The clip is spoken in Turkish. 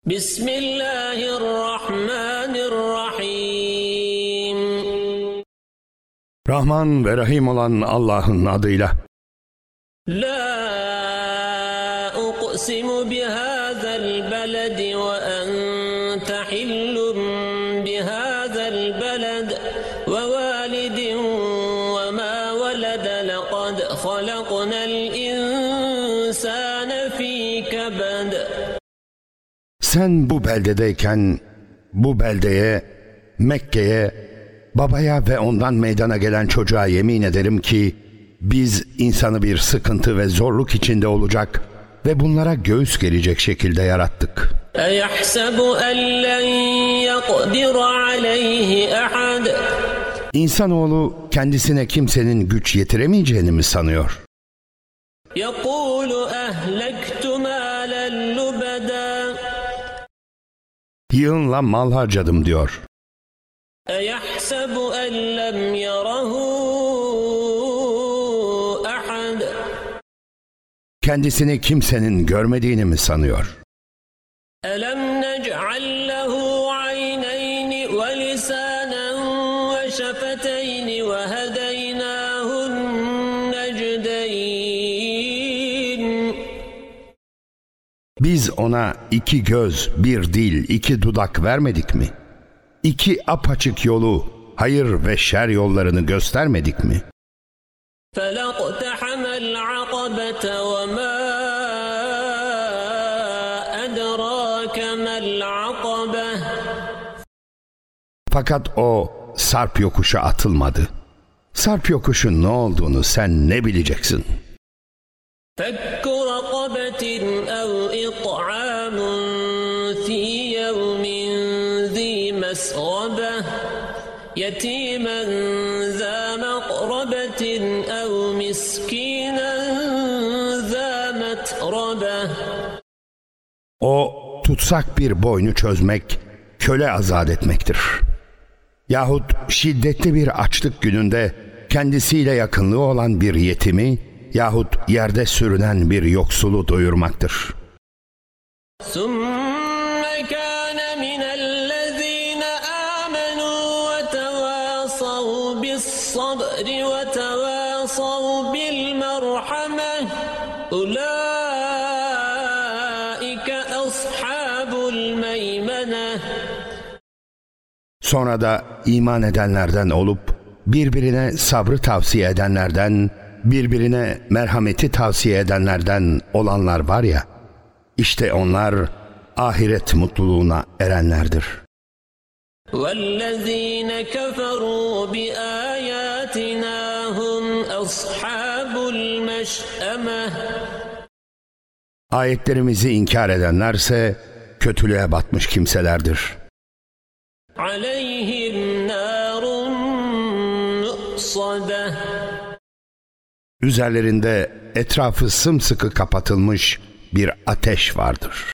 Bismillahirrahmanirrahim. Rahman ve Rahim olan Allah'ın adıyla. La uqsimu bihazal beledi ve ente hillun bihazal beled ve validin ve ma velede lekad halaknal insane fî kebed. Sen bu beldedeyken bu beldeye, Mekke'ye, babaya ve ondan meydana gelen çocuğa yemin ederim ki biz insanı bir sıkıntı ve zorluk içinde olacak ve bunlara göğüs gelecek şekilde yarattık. Eyahsebu en len yakdira aleyhi ahad. İnsanoğlu kendisine kimsenin güç yetiremeyeceğini mi sanıyor? Yekulu ehlektu mâlen lubeda. Yığınla mal harcadım diyor. Eyahsebu en lem yarahu ahad. Kendisini kimsenin görmediğini mi sanıyor? Elem nec'al lehu ayneyni ve lisanen ve şefeteyni ve hedeynâhun necdeyn. Biz ona 2 göz, 1 dil, 2 dudak vermedik mi? 2 apaçık yolu, hayır ve şer yollarını göstermedik mi? فَلَقْتَحَمَ الْعَقَبَةَ وَمَا أَدْرَاكَ مَا الْعَقَبَةُ. Fakat o Sarp yokuşa atılmadı. Sarp yokuşun ne olduğunu sen ne bileceksin? فَكُّ رَقَبَةٍ أَوْ إِطْعَامٌ فِي يَوْمٍ ذِي مَسْغَبَةٍ يَتِيمًا ذَا مَقْرَبَةٍ أَوْ مِسْكِينًا ذَا مَتْرَبَةٍ. O tutsak bir boynu çözmek, köle azat etmektir. Yahut şiddetli bir açlık gününde kendisiyle yakınlığı olan bir yetimi yahut yerde sürünen bir yoksulu doyurmaktır. ثُمَّ كَانَ مِنَ الَّذِينَ آمَنُوا وَتَوَاصَوْا بِالصَّبْرِ وَتَوَاصَوْا بِالْمَرْحَمَةِ أُولَٰئِكَ أَصْحَابُ الْمَيْمَنَةِ. Sonra da iman edenlerden olup birbirine sabrı tavsiye edenlerden, birbirine merhameti tavsiye edenlerden olanlar var ya, işte onlar ahiret mutluluğuna erenlerdir. وَالَّذِينَ كَفَرُوا بِآيَاتِنَا هُمْ أَصْحَابُ الْمَشْأَمَةِ. Ayetlerimizi inkar edenlerse kötülüğe batmış kimselerdir. عَلَيْهِمْ نَارٌ مُؤْصَدَةٌ. Üzerlerinde etrafı sımsıkı kapatılmış bir ateş vardır.